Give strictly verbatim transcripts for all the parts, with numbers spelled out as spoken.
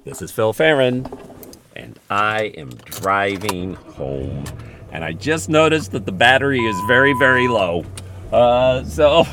This is Phil Farron, and I am driving home. And I just noticed that the battery is very, very low. Uh, so,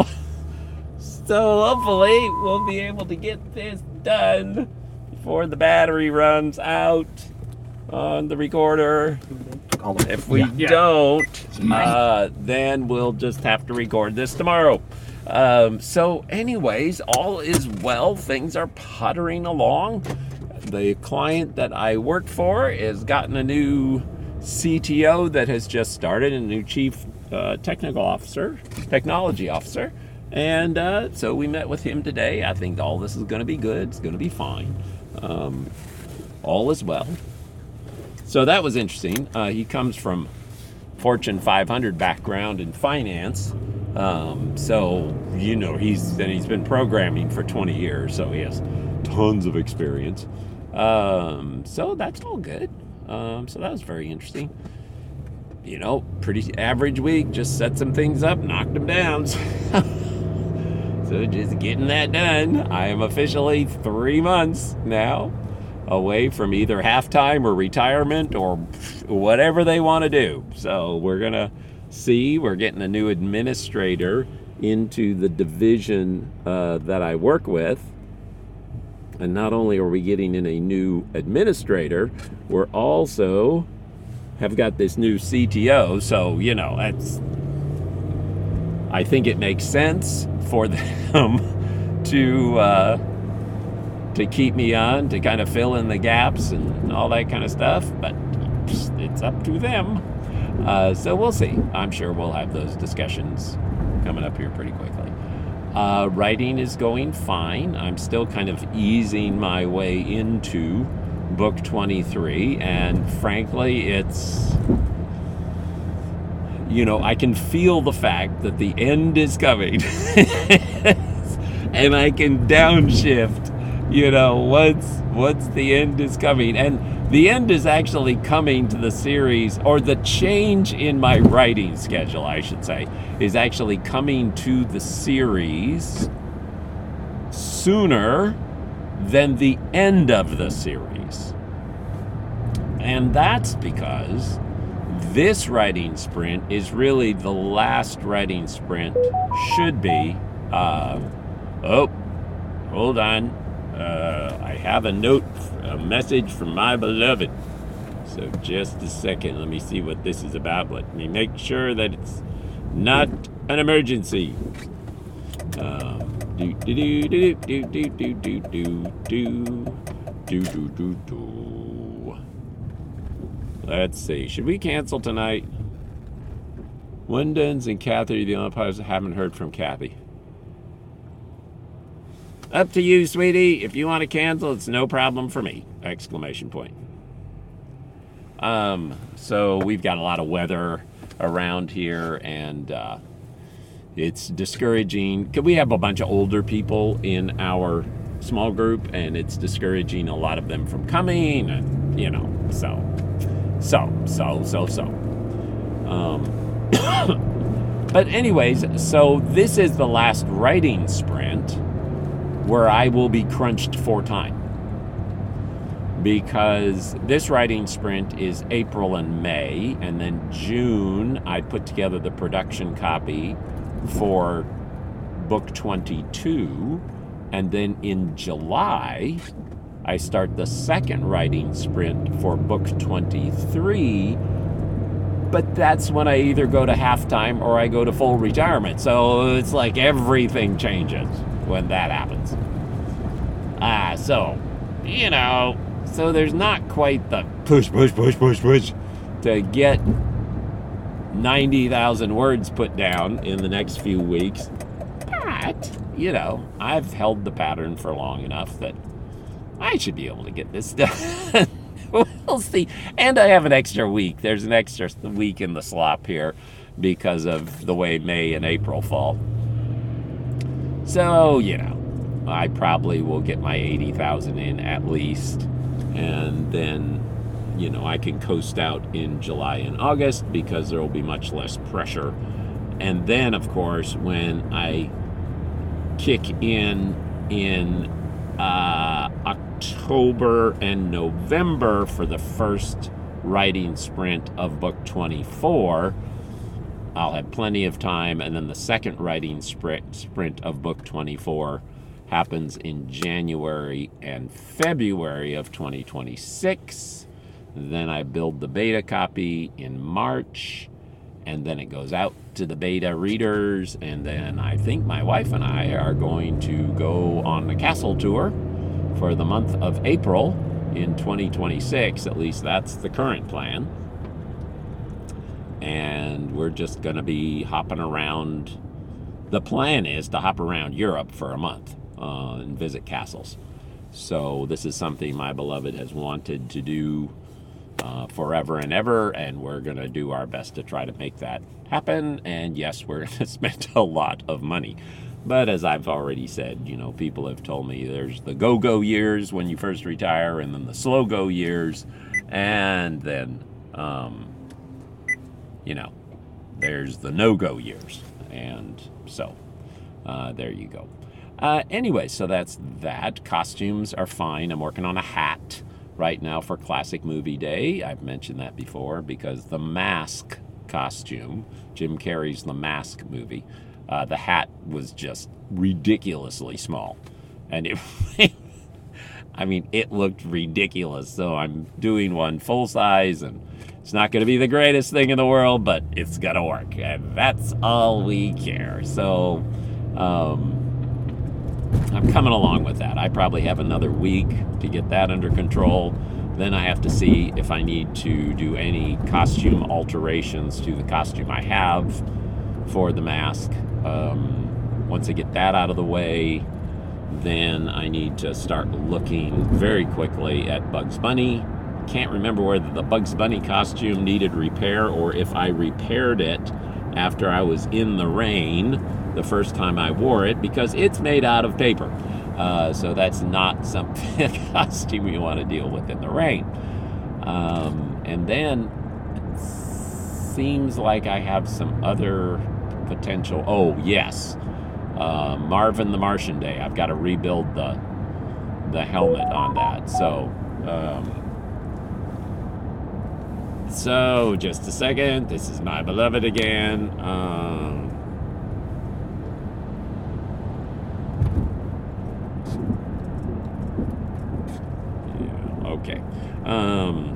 so hopefully we'll be able to get this done before the battery runs out on the recorder. If we yeah. don't, uh, then we'll just have to record this tomorrow. Um, so anyways, all is well. Things are puttering along. The client that I work for has gotten a new C T O that has just started, a new chief uh, technical officer, technology officer. And uh, so we met with him today. I think all this is going to be good. It's going to be fine. Um, all is well. So that was interesting. Uh, he comes from Fortune five hundred background in finance. Um, so, you know, he's and he's been programming for twenty years, so he has tons of experience. Um, so that's all good. Um, so that was very interesting. You know, pretty average week, just set some things up, knocked them down. So just getting that done. I am officially three months now away from either halftime or retirement or whatever they want to do. So we're going to see. We're getting a new administrator into the division uh, that I work with. And not only are we getting in a new administrator, we're also have got this new C T O. So, you know, that's, I think it makes sense for them to uh, to keep me on, to kind of fill in the gaps and all that kind of stuff. But it's up to them. Uh, so we'll see. I'm sure we'll have those discussions coming up here pretty quickly. Uh, writing is going fine. I'm still kind of easing my way into book twenty-three, and frankly, it's, you know, I can feel the fact that the end is coming, and I can downshift, you know, once once the end is coming, and the end is actually coming to the series, or the change in my writing schedule, I should say, is actually coming to the series sooner than the end of the series. And that's because this writing sprint is really the last writing sprint, should be. Uh, oh, hold on. Uh, I have a note, a message from my beloved. So just a second, let me see what this is about. Let me make sure that it's not an emergency. Um, do do do do do do do do do do do do do do. Let's see. Should we cancel tonight? Wendens and Kathy are the only ones I haven't heard from Kathy. Up to you, sweetie. If you want to cancel, it's no problem for me. Exclamation point. Um, so we've got a lot of weather around here, and uh, it's discouraging. Because we have a bunch of older people in our small group, and it's discouraging a lot of them from coming, and, you know, so, so, so, so, so. Um, but anyways, so this is the last writing sprint where I will be crunched for time, because this writing sprint is April and May, and then June I put together the production copy for book twenty-two, and then in July I start the second writing sprint for book twenty-three, but that's when I either go to halftime or I go to full retirement. So it's like everything changes when that happens. Ah, so, you know, so there's not quite the push, push, push, push, push to get ninety thousand words put down in the next few weeks. But, you know, I've held the pattern for long enough that I should be able to get this done. We'll see. And I have an extra week. There's an extra week in the slop here because of the way May and April fall. So, you know, I probably will get my eighty thousand in at least. And then, you know, I can coast out in July and August because there will be much less pressure. And then, of course, when I kick in in uh, October, October and November for the first writing sprint of book twenty-four. I'll have plenty of time, and then the second writing sprint sprint of book twenty-four happens in January and February of twenty twenty-six. Then I build the beta copy in March, and then it goes out to the beta readers, and then I think my wife and I are going to go on the castle tour for the month of April in twenty twenty-six. At least that's the current plan. And we're just going to be hopping around. The plan is to hop around Europe for a month uh, and visit castles. So this is something my beloved has wanted to do uh, forever and ever, and we're going to do our best to try to make that happen. And yes, we're going to spend a lot of money. But as I've already said, you know, people have told me there's the go-go years when you first retire, and then the slow-go years, and then, um, you know, there's the no-go years. And so, uh, there you go. Uh, anyway, so that's that. Costumes are fine. I'm working on a hat right now for Classic Movie Day. I've mentioned that before because the Mask costume, Jim Carrey's The Mask movie, Uh, the hat was just ridiculously small, and it, I mean, it looked ridiculous. So I'm doing one full size, and it's not going to be the greatest thing in the world, but it's going to work, and that's all we care. So um, I'm coming along with that. I probably have another week to get that under control. Then I have to see if I need to do any costume alterations to the costume I have for the mask. Um, once I get that out of the way, then I need to start looking very quickly at Bugs Bunny. Can't remember whether the Bugs Bunny costume needed repair or if I repaired it after I was in the rain the first time I wore it, because it's made out of paper. Uh, so that's not something, a costume you want to deal with in the rain. Um, and then it seems like I have some other potential. Oh, yes. Uh, Marvin the Martian Day. I've got to rebuild the the helmet on that. So, um, so just a second. This is my beloved again. Um, yeah, okay. Um,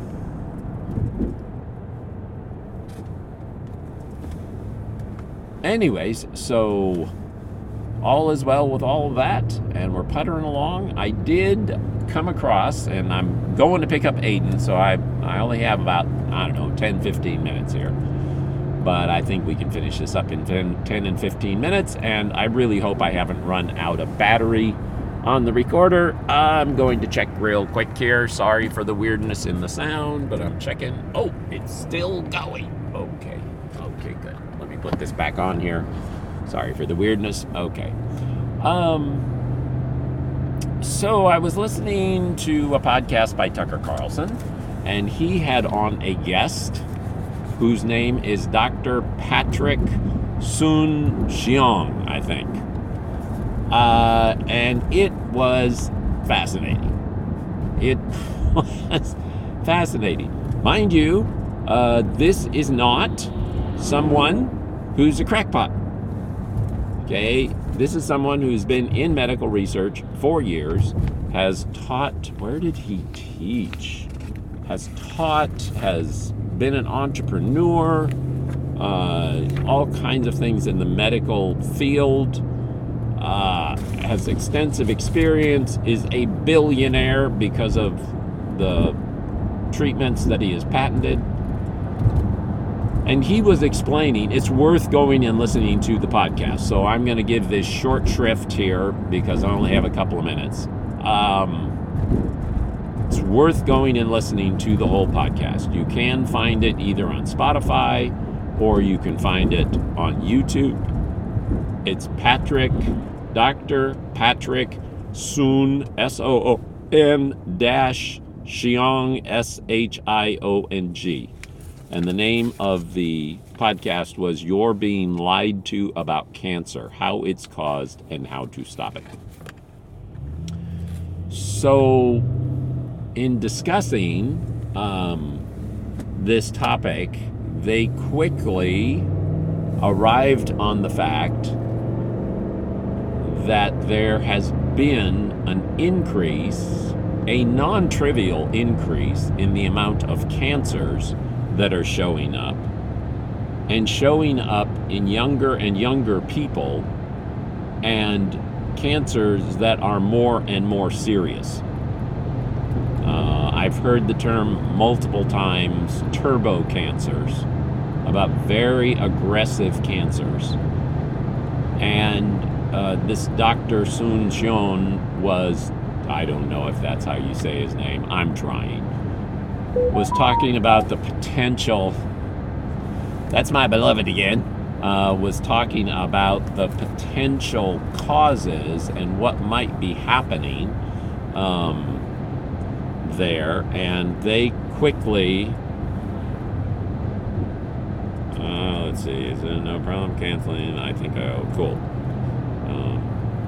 Anyways, so all is well with all of that, and we're puttering along. I did come across, and I'm going to pick up Aiden, so I I only have about, I don't know, ten, fifteen minutes here. But I think we can finish this up in ten and fifteen minutes, and I really hope I haven't run out of battery on the recorder. I'm going to check real quick here. Sorry for the weirdness in the sound, but I'm checking. Oh, it's still going. Okay, okay, good. Let me put this back on here. Sorry for the weirdness. Okay. Um, so I was listening to a podcast by Tucker Carlson, and he had on a guest whose name is Doctor Patrick Soon-Shiong, I think. Uh, and it was fascinating. It was fascinating. Mind you, uh, this is not someone who's a crackpot. Okay, this is someone who's been in medical research for years, has taught, where did he teach? Has taught, has been an entrepreneur, uh, all kinds of things in the medical field, uh, has extensive experience, is a billionaire because of the treatments that he has patented. And he was explaining, it's worth going and listening to the podcast. So I'm going to give this short shrift here because I only have a couple of minutes. Um, it's worth going and listening to the whole podcast. You can find it either on Spotify or you can find it on YouTube. It's Patrick, Doctor Patrick Soon, S O O N dash Shiong, S H I O N G. And the name of the podcast was You're Being Lied to About Cancer, How It's Caused and How to Stop It. so in discussing um, this topic, they quickly arrived on the fact that there has been an increase, a non-trivial increase in the amount of cancers that are showing up, and showing up in younger and younger people, and cancers that are more and more serious. Uh, I've heard the term multiple times, turbo cancers, about very aggressive cancers. And uh, this Doctor Sun Xion was, I don't know if that's how you say his name, I'm trying, was talking about the potential, that's my beloved again, uh, was talking about the potential causes and what might be happening um, there, and they quickly, uh, let's see, is there no problem canceling? I think, oh, cool. Um,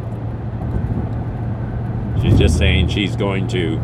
she's just saying she's going to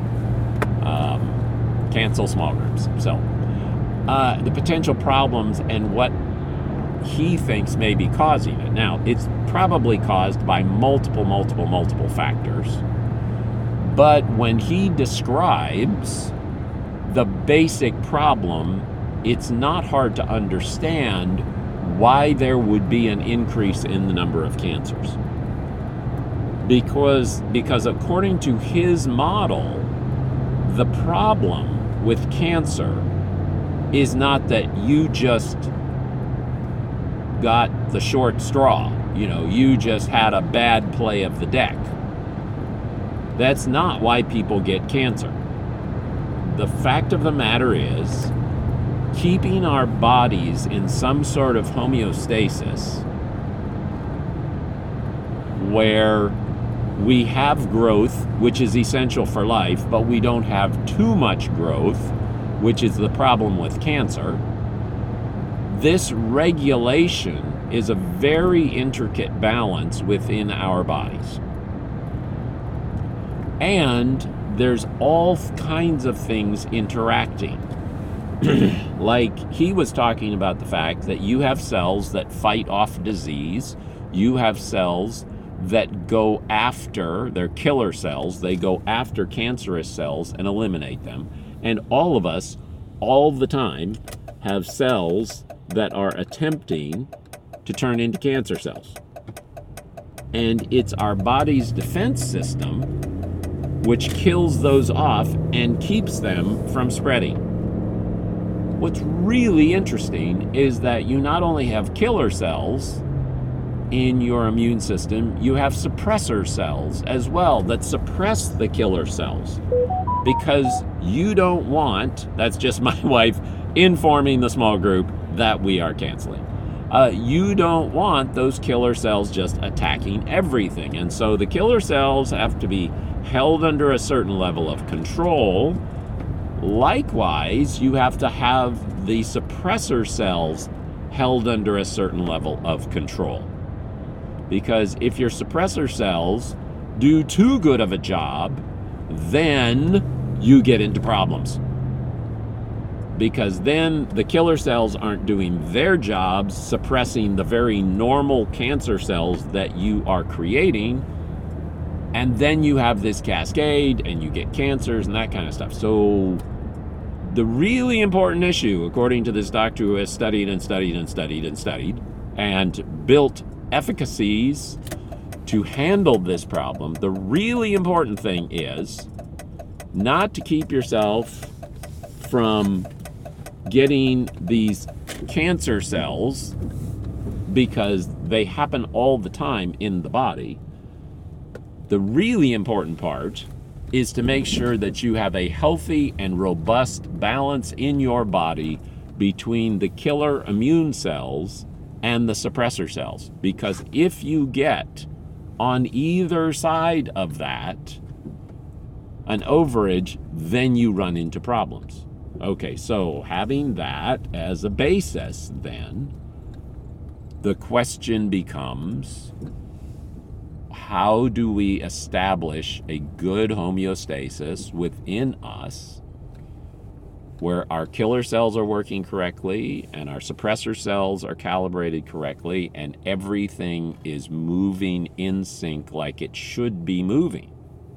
um, cancel small groups. So, uh, the potential problems and what he thinks may be causing it. Now, it's probably caused by multiple, multiple, multiple factors. But when he describes the basic problem, it's not hard to understand why there would be an increase in the number of cancers. Because, because according to his model, the problem with cancer is not that you just got the short straw, you know, you just had a bad play of the deck. That's not why people get cancer. The fact of the matter is, keeping our bodies in some sort of homeostasis where we have growth, which is essential for life, but we don't have too much growth, which is the problem with cancer. This regulation is a very intricate balance within our bodies. And there's all kinds of things interacting. Like he was talking about the fact that you have cells that fight off disease. You have cells that go after, they're killer cells, they go after cancerous cells and eliminate them. And all of us, all the time, have cells that are attempting to turn into cancer cells. And it's our body's defense system which kills those off and keeps them from spreading. What's really interesting is that you not only have killer cells in your immune system, you have suppressor cells as well that suppress the killer cells. Because you don't want, that's just my wife informing the small group that we are canceling. Uh, you don't want those killer cells just attacking everything. And so the killer cells have to be held under a certain level of control. Likewise, you have to have the suppressor cells held under a certain level of control. Because if your suppressor cells do too good of a job, then you get into problems. Because then the killer cells aren't doing their jobs, suppressing the very normal cancer cells that you are creating. And then you have this cascade and you get cancers and that kind of stuff. So the really important issue, according to this doctor who has studied and studied and studied and studied and built efficacies to handle this problem, the really important thing is not to keep yourself from getting these cancer cells, because they happen all the time in the body. The really important part is to make sure that you have a healthy and robust balance in your body between the killer immune cells and the suppressor cells. Because if you get on either side of that an overage, then you run into problems. Okay, so having that as a basis, then the question becomes, how do we establish a good homeostasis within us where our killer cells are working correctly and our suppressor cells are calibrated correctly and everything is moving in sync like it should be moving.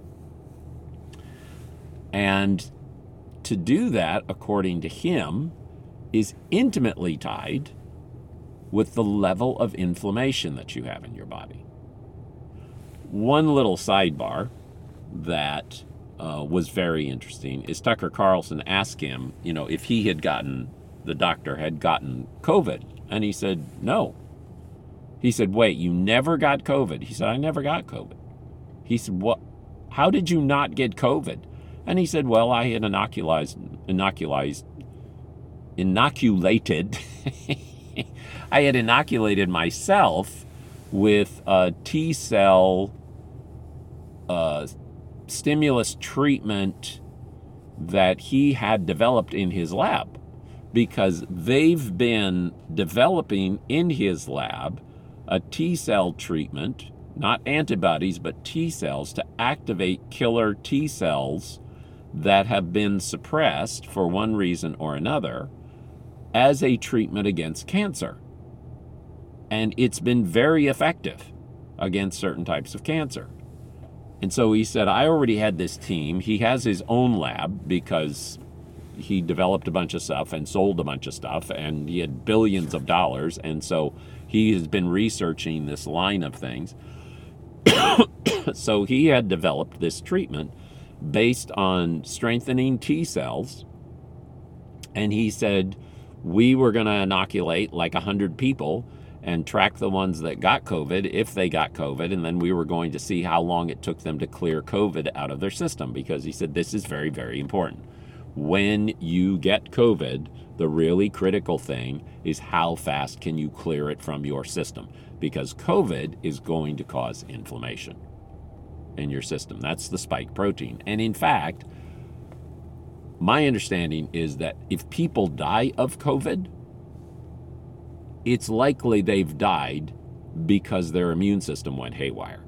And to do that, according to him, is intimately tied with the level of inflammation that you have in your body. One little sidebar that uh, was very interesting is Tucker Carlson asked him, you know, if he had gotten, the doctor had gotten COVID. And he said, no. He said, wait, you never got COVID? He said, I never got COVID. He said, what? How did you not get COVID? And he said, well, I had inoculized, inoculized, inoculated, I had inoculated myself with a T cell uh, stimulus treatment that he had developed in his lab, because they've been developing in his lab a T cell treatment, not antibodies, but T cells to activate killer T cells that have been suppressed for one reason or another as a treatment against cancer. And it's been very effective against certain types of cancer. And so he said, I already had this team. He has his own lab because he developed a bunch of stuff and sold a bunch of stuff, and he had billions of dollars. And so he has been researching this line of things. So he had developed this treatment based on strengthening T cells. And he said, we were going to inoculate like one hundred people and track the ones that got COVID, if they got COVID, and then we were going to see how long it took them to clear COVID out of their system, because he said this is very, very important. When you get COVID, the really critical thing is how fast can you clear it from your system, because COVID is going to cause inflammation in your system. That's the spike protein. And in fact, my understanding is that if people die of COVID, it's likely they've died because their immune system went haywire.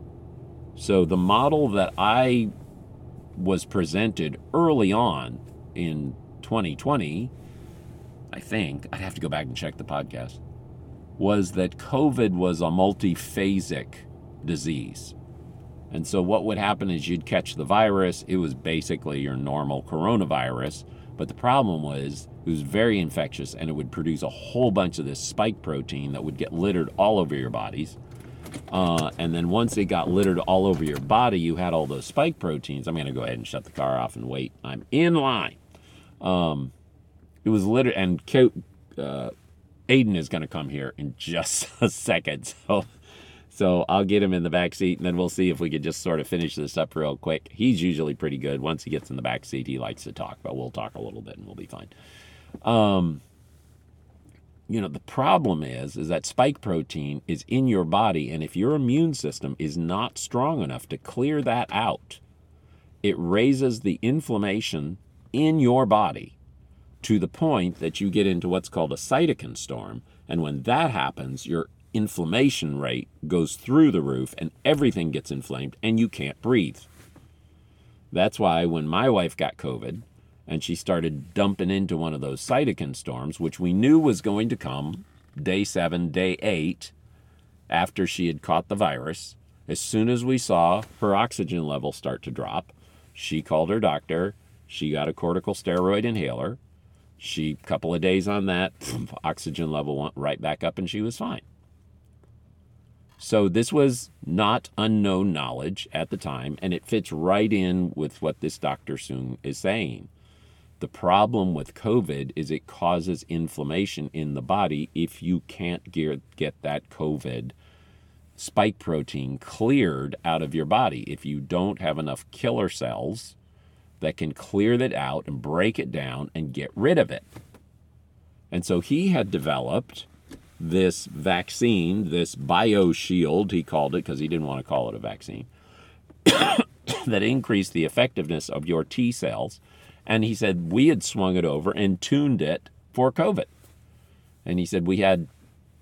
So the model that I was presented early on in twenty twenty, I think, I'd have to go back and check the podcast, was that COVID was a multiphasic disease. And so what would happen is you'd catch the virus. It was basically your normal coronavirus. But the problem was it was very infectious, and it would produce a whole bunch of this spike protein that would get littered all over your bodies. Uh, and then once it got littered all over your body, you had all those spike proteins. I'm going to go ahead and shut the car off and wait. I'm in line. Um, it was littered, and uh, Aiden is going to come here in just a second. So... So I'll get him in the back seat, and then we'll see if we could just sort of finish this up real quick. He's usually pretty good. Once he gets in the back seat, he likes to talk, but we'll talk a little bit and we'll be fine. Um, you know, the problem is, is that spike protein is in your body, and if your immune system is not strong enough to clear that out, it raises the inflammation in your body to the point that you get into what's called a cytokine storm. And when that happens, your inflammation rate goes through the roof and everything gets inflamed and you can't breathe. That's why when my wife got COVID and she started dumping into one of those cytokine storms, which we knew was going to come day seven, day eight, after she had caught the virus, as soon as we saw her oxygen level start to drop, she called her doctor. She got a corticosteroid inhaler. She, a couple of days on that, oxygen level went right back up and she was fine. So this was not unknown knowledge at the time, and it fits right in with what this Doctor Soong is saying. The problem with COVID is it causes inflammation in the body if you can't get, get that COVID spike protein cleared out of your body. If you don't have enough killer cells that can clear that out and break it down and get rid of it. And so he had developed this vaccine, this BioShield, he called it because he didn't want to call it a vaccine, that increased the effectiveness of your T cells. And he said we had swung it over and tuned it for COVID. And he said we had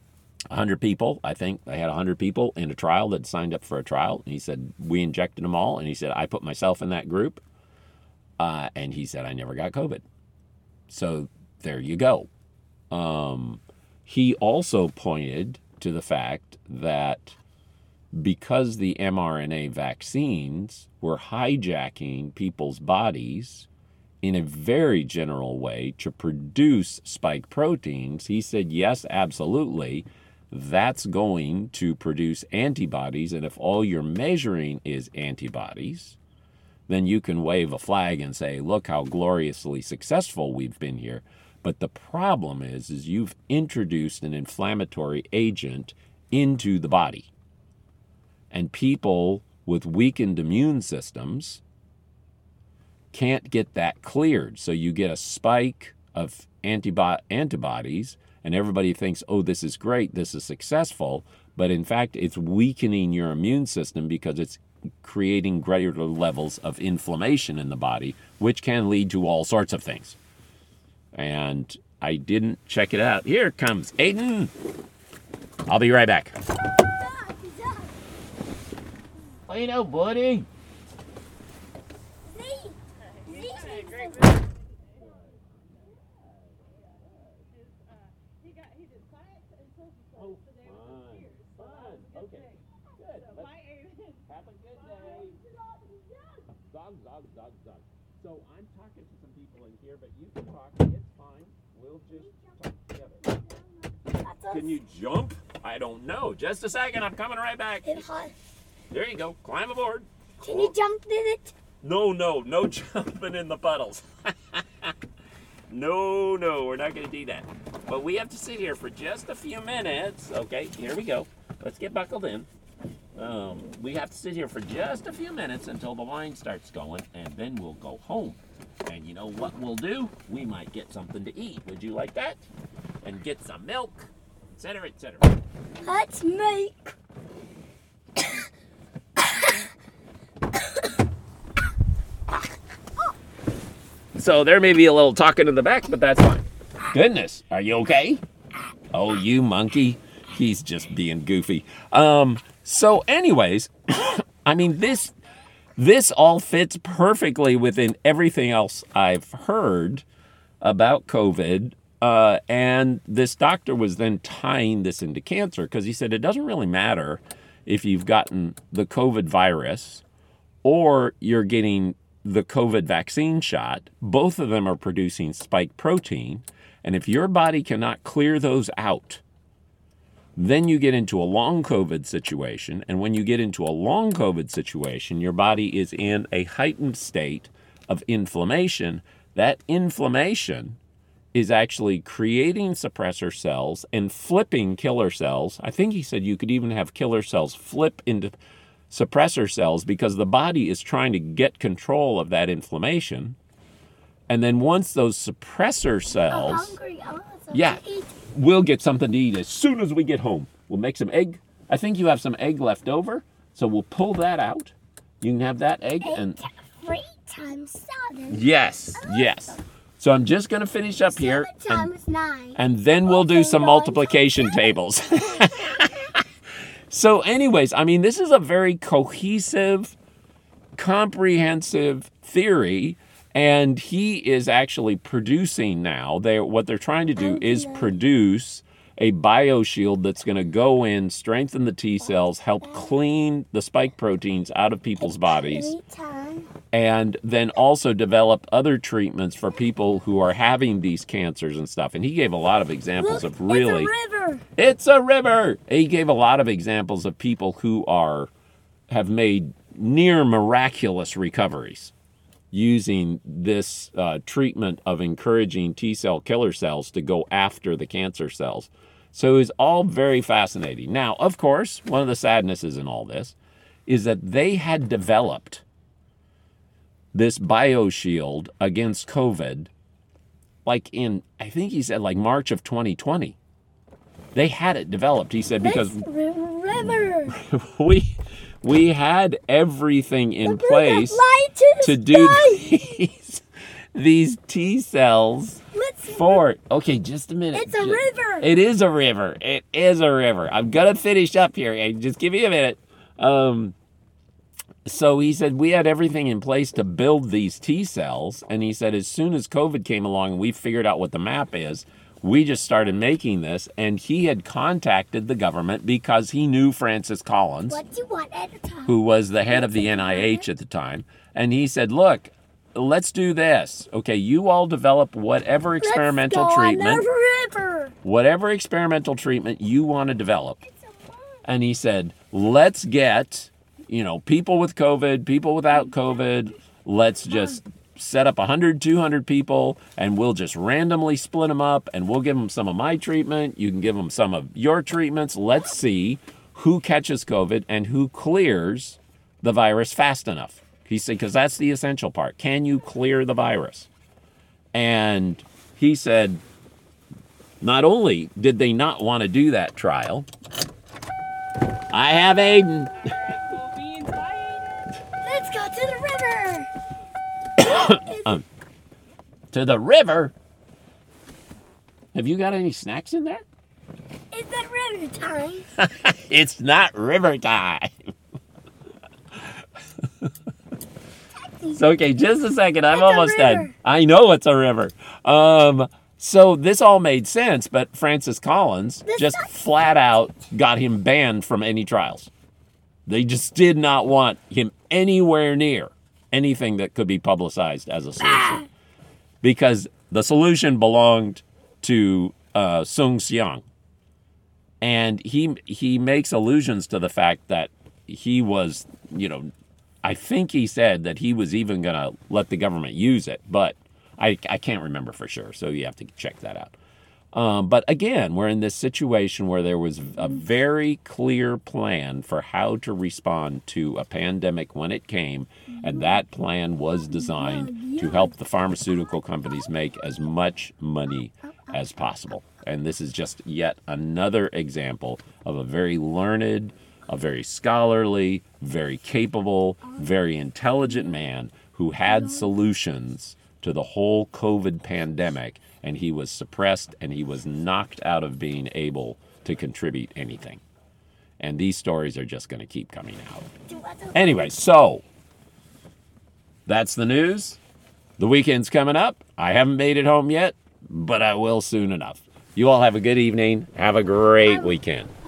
one hundred people, I think they had one hundred people in a trial that signed up for a trial. And he said, we injected them all. And he said, I put myself in that group. Uh, and he said, I never got COVID. So there you go. Um, he also pointed to the fact that because the mRNA vaccines were hijacking people's bodies in a very general way to produce spike proteins, he said, yes, absolutely, that's going to produce antibodies. And if all you're measuring is antibodies, then you can wave a flag and say, look how gloriously successful we've been here. But the problem is, is you've introduced an inflammatory agent into the body. And people with weakened immune systems can't get that cleared. So you get a spike of antibo- antibodies, and everybody thinks, oh, this is great, this is successful. But in fact, it's weakening your immune system because it's creating greater levels of inflammation in the body, which can lead to all sorts of things. And I didn't check it out. Here comes Aiden. I'll be right back. What you know, buddy? Zog, zog, zog. So I'm talking to some people in here, but you can talk. It's fine. We'll just talk together. Can you jump? I don't know. Just a second. I'm coming right back. There you go. Climb aboard. Can you jump in it? No, no. No jumping in the puddles. No, no. We're not going to do that. But we have to sit here for just a few minutes. Okay, here we go. Let's get buckled in. Um, we have to sit here for just a few minutes until the line starts going, and then we'll go home. And you know what we'll do? We might get something to eat. Would you like that? And get some milk, et cetera, et cetera. Let's make. So there may be a little talking in the back, but that's fine. Goodness, are you okay? Oh, you monkey. He's just being goofy. Um... So anyways, I mean, this this all fits perfectly within everything else I've heard about COVID. Uh, and this doctor was then tying this into cancer because he said it doesn't really matter if you've gotten the COVID virus or you're getting the COVID vaccine shot. Both of them are producing spike protein. And if your body cannot clear those out, then you get into a long COVID situation. And when you get into a long COVID situation, your body is in a heightened state of inflammation. That inflammation is actually creating suppressor cells and flipping killer cells. I think he said you could even have killer cells flip into suppressor cells because the body is trying to get control of that inflammation. And then once those suppressor cells... I'm hungry. I want something yeah. to eat. We'll get something to eat as soon as we get home. We'll make some egg. I think you have some egg left over, so we'll pull that out. You can have that egg Eight and three times seven. yes, yes. So I'm just going to finish up here, Seven and, times nine. and then we'll do some multiplication tables. So, anyways, I mean, this is a very cohesive, comprehensive theory. And he is actually producing now. They what they're trying to do is produce a bioshield that's going to go in, strengthen the T cells, help clean the spike proteins out of people's bodies, and then also develop other treatments for people who are having these cancers and stuff. And he gave a lot of examples Look, of really... It's a river. It's a river. He gave a lot of examples of people who are have made near miraculous recoveries using this uh, treatment of encouraging T-cell killer cells to go after the cancer cells. So it's all very fascinating. Now, of course, one of the sadnesses in all this is that they had developed this bioshield against COVID like in, I think he said like March of twenty twenty. They had it developed, he said, because river. we... We had everything in Look, place to, to do these, these T cells Let's before. Okay, just a minute. It's a river. It is a river. It is a river. I'm gonna finish up here. Hey, just give me a minute. Um, so he said we had everything in place to build these T cells, and he said as soon as COVID came along and we figured out what the map is, we just started making this. And he had contacted the government because he knew Francis Collins, What do you want at a time? who was the head of the N I H at the time, and he said, "Look, let's do this. Okay, you all develop whatever experimental Let's go treatment, on the river. whatever experimental treatment you want to develop." And he said, let's get, you know, people with COVID, people without COVID, let's just set up one hundred, two hundred people, and we'll just randomly split them up, and we'll give them some of my treatment. You can give them some of your treatments. Let's see who catches COVID and who clears the virus fast enough. He said, because that's the essential part. Can you clear the virus? And he said, not only did they not want to do that trial, I have Aiden. Let's go to the river. um, to the river? Have you got any snacks in there? Is that river time? It's not river time. So, okay, just a second. I'm It's a almost done. river. I know it's a river. Um, so this all made sense, but Francis Collins This just not- flat out got him banned from any trials. They just did not want him anywhere near anything that could be publicized as a solution. Because the solution belonged to uh, Sung Xiang. And he he makes allusions to the fact that he was, you know, I think he said that he was even going to let the government use it, but I, I can't remember for sure, so you have to check that out. Um, but again, we're in this situation where there was a very clear plan for how to respond to a pandemic when it came, and that plan was designed to help the pharmaceutical companies make as much money as possible. And this is just yet another example of a very learned, a very scholarly, very capable, very intelligent man who had solutions to the whole COVID pandemic, and he was suppressed and he was knocked out of being able to contribute anything. And these stories are just going to keep coming out. Anyway, so that's the news. The weekend's coming up. I haven't made it home yet, but I will soon enough. You all have a good evening. Have a great weekend.